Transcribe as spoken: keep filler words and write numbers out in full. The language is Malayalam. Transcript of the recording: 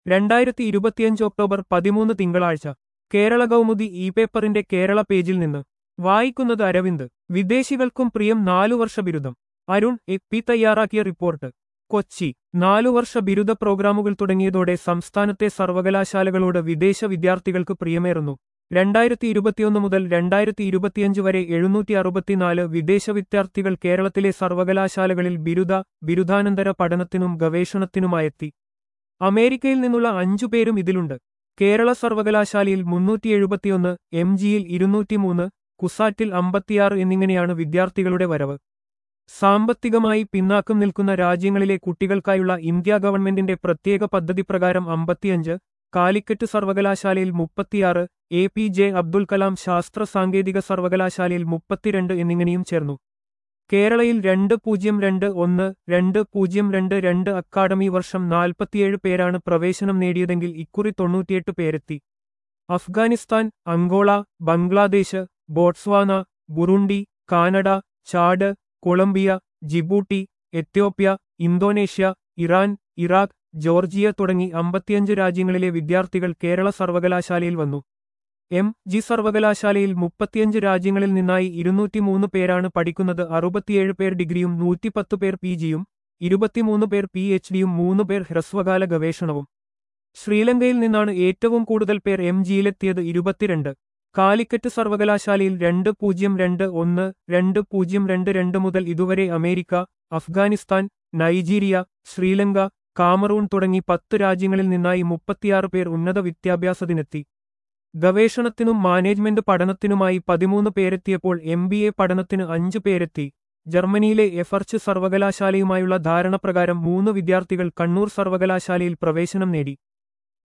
രണ്ടായിരത്തി ഇരുപത്തിയഞ്ച് ഒക്ടോബർ പതിമൂന്ന് തിങ്കളാഴ്ച കേരള കൗമുദി ഇ പേപ്പറിന്റെ കേരള പേജിൽ നിന്ന് വായിക്കുന്നത് അരവിന്ദ്. വിദേശികൾക്കും പ്രിയം നാലുവർഷ ബിരുദം. അരുൺ എ പി തയ്യാറാക്കിയ റിപ്പോർട്ട്. കൊച്ചി. നാലുവർഷ ബിരുദ പ്രോഗ്രാമുകൾ തുടങ്ങിയതോടെ സംസ്ഥാനത്തെ സർവകലാശാലകളോട് വിദേശ വിദ്യാർത്ഥികൾക്ക് പ്രിയമേറുന്നു. രണ്ടായിരത്തി ഇരുപത്തിയൊന്ന് മുതൽ രണ്ടായിരത്തി ഇരുപത്തിയഞ്ച് വരെ എഴുന്നൂറ്റി അറുപത്തിനാല് വിദേശ വിദ്യാർത്ഥികൾ കേരളത്തിലെ സർവകലാശാലകളിൽ ബിരുദ, ബിരുദാനന്തര പഠനത്തിനും ഗവേഷണത്തിനുമായെത്തി. അമേരിക്കയിൽ നിന്നുള്ള അഞ്ചുപേരും ഇതിലുണ്ട്. കേരള സർവകലാശാലയിൽ മുന്നൂറ്റി എഴുപത്തിയൊന്ന്, എം ജിയിൽ ഇരുന്നൂറ്റിമൂന്ന്, കുസാറ്റിൽ അമ്പത്തിയാറ് എന്നിങ്ങനെയാണ് വിദ്യാർത്ഥികളുടെ വരവ്. സാമ്പത്തികമായി പിന്നാക്കം നിൽക്കുന്ന രാജ്യങ്ങളിലെ കുട്ടികൾക്കായുള്ള ഇന്ത്യാ ഗവൺമെന്റിന്റെ പ്രത്യേക പദ്ധതി പ്രകാരം അമ്പത്തിയഞ്ച്, കാലിക്കറ്റ് സർവകലാശാലയിൽ മുപ്പത്തിയാറ്, A P J Abdul Kalam ശാസ്ത്ര സാങ്കേതിക സർവകലാശാലയിൽ മുപ്പത്തിരണ്ട് എന്നിങ്ങനെയും ചേർന്നു. കേരളയിൽ രണ്ട് പൂജ്യം രണ്ട് ഒന്ന് രണ്ട് പൂജ്യം രണ്ട് രണ്ട് അക്കാഡമി വർഷം നാൽപ്പത്തിയേഴ് പേരാണ് പ്രവേശനം നേടിയതെങ്കിൽ ഇക്കുറി തൊണ്ണൂറ്റിയെട്ട് പേരെത്തി. Afghanistan, Angola, Bangladesh, Botswana, Burundi, Canada, Chad, Colombia, Djibouti, Ethiopia, Indonesia, Iran, Iraq, Georgia തുടങ്ങി അമ്പത്തിയഞ്ച് രാജ്യങ്ങളിലെ വിദ്യാർത്ഥികൾ കേരള സർവകലാശാലയിൽ വന്നു. എം ജി സർവകലാശാലയിൽ മുപ്പത്തിയഞ്ച് രാജ്യങ്ങളിൽ നിന്നായി ഇരുന്നൂറ്റിമൂന്ന് പേരാണ് പഠിക്കുന്നത്. അറുപത്തിയേഴ് പേർ ഡിഗ്രിയും നൂറ്റിപ്പത്ത് പേർ പി ജിയും ഇരുപത്തിമൂന്ന് പേർ പി എച്ച് ഡിയും മൂന്ന് പേർ ഹ്രസ്വകാല ഗവേഷണവും. ശ്രീലങ്കയിൽ നിന്നാണ് ഏറ്റവും കൂടുതൽ പേർ എം ജിയിലെത്തിയത്, ഇരുപത്തിരണ്ട്. കാലിക്കറ്റ് സർവകലാശാലയിൽ രണ്ട് പൂജ്യം രണ്ട് ഒന്ന് രണ്ട് പൂജ്യം രണ്ട് രണ്ട് മുതൽ ഇതുവരെ America, Afghanistan, Nigeria, Sri Lanka, Cameroon തുടങ്ങി പത്ത് രാജ്യങ്ങളിൽ നിന്നായി മുപ്പത്തിയാറ് പേർ ഉന്നത വിദ്യാഭ്യാസത്തിനെത്തി. ഗവേഷണത്തിനും മാനേജ്മെന്റ് പഠനത്തിനുമായി പതിമൂന്ന് പേരെത്തിയപ്പോൾ എം ബി എ പഠനത്തിന് അഞ്ച് പേരെത്തി. ജർമ്മനിയിലെ എഫർച്ച് സർവകലാശാലയുമായുള്ള ധാരണപ്രകാരം മൂന്ന് വിദ്യാർത്ഥികൾ കണ്ണൂർ സർവകലാശാലയിൽ പ്രവേശനം നേടി.